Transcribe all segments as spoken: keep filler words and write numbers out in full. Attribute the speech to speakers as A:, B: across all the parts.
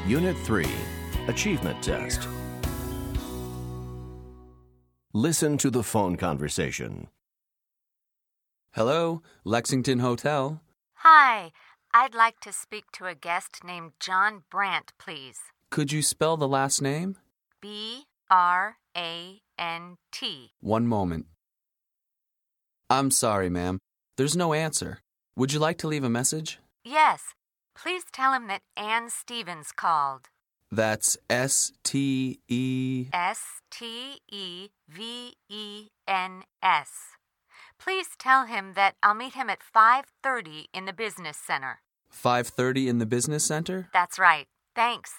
A: Unit three, Achievement Test. Listen to the phone conversation.
B: Hello, Lexington Hotel.
C: Hi, I'd like to speak to a guest named John Brandt, please.
B: Could you spell the last name?
C: B R A N T.
B: One moment. I'm sorry, ma'am. There's no answer. Would you like to leave a message?
C: Yes. Please tell him that Ann Stevens called.
B: That's S T E...
C: S T E V E N S. Please tell him that I'll meet him at five thirty in the business center.
B: five thirty in the business center?
C: That's right. Thanks.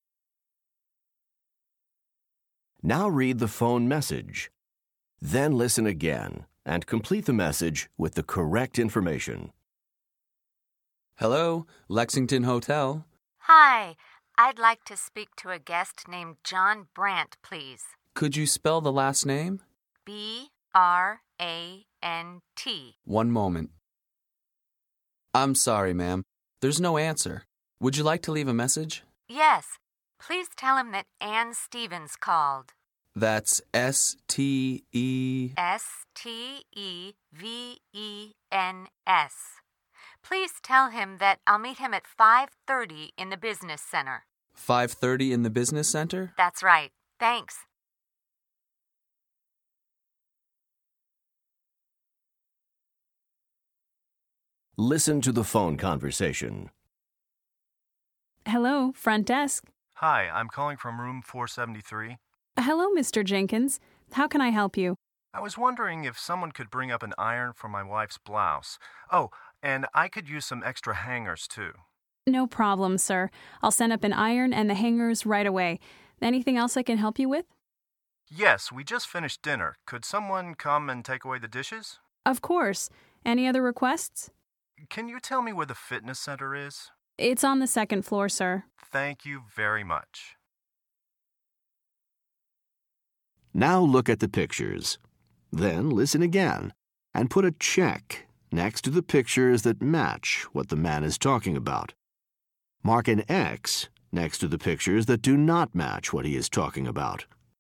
A: Now read the phone message. Then listen again and complete the message with the correct information.
B: Hello, Lexington Hotel.
C: Hi, I'd like to speak to a guest named John Brandt, please.
B: Could you spell the last name?
C: B R A N T.
B: One moment. I'm sorry, ma'am. There's no answer. Would you like to leave a message?
C: Yes. Please tell him that Ann Stevens called.
B: That's S T E...
C: S T E V E N S. Please tell him that I'll meet him at five thirty in the business center.
B: five thirty in the business center?
C: That's right. Thanks.
A: Listen to the phone conversation.
D: Hello, front desk.
E: Hi, I'm calling from room four seventy-three.
D: Hello, Mister Jenkins. How can I help you?
E: I was wondering if someone could bring up an iron for my wife's blouse. Oh, and I could use some extra hangers, too.
D: No problem, sir. I'll send up an iron and the hangers right away. Anything else I can help you with?
E: Yes, we just finished dinner. Could someone come and take away the dishes?
D: Of course. Any other requests?
E: Can you tell me where the fitness center is?
D: It's on the second floor, sir.
E: Thank you very much.
A: Now look at the pictures. Then listen again and put a check next to the pictures that match what the man is talking about. Mark an X next to the pictures that do not match what he is talking about.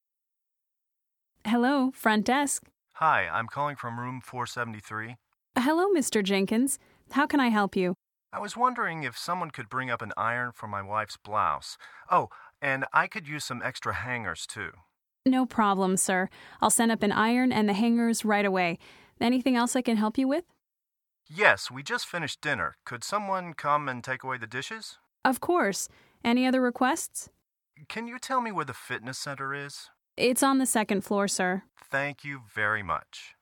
D: Hello, front desk.
E: Hi, I'm calling from room four seventy-three.
D: Hello, Mister Jenkins. How can I help you?
E: I was wondering if someone could bring up an iron for my wife's blouse. Oh, and I could use some extra hangers, too.
D: No problem, sir. I'll send up an iron and the hangers right away. Anything else I can help you with?
E: Yes, we just finished dinner. Could someone come and take away the dishes?
D: Of course. Any other requests?
E: Can you tell me where the fitness center is?
D: It's on the second floor, sir.
E: Thank you very much.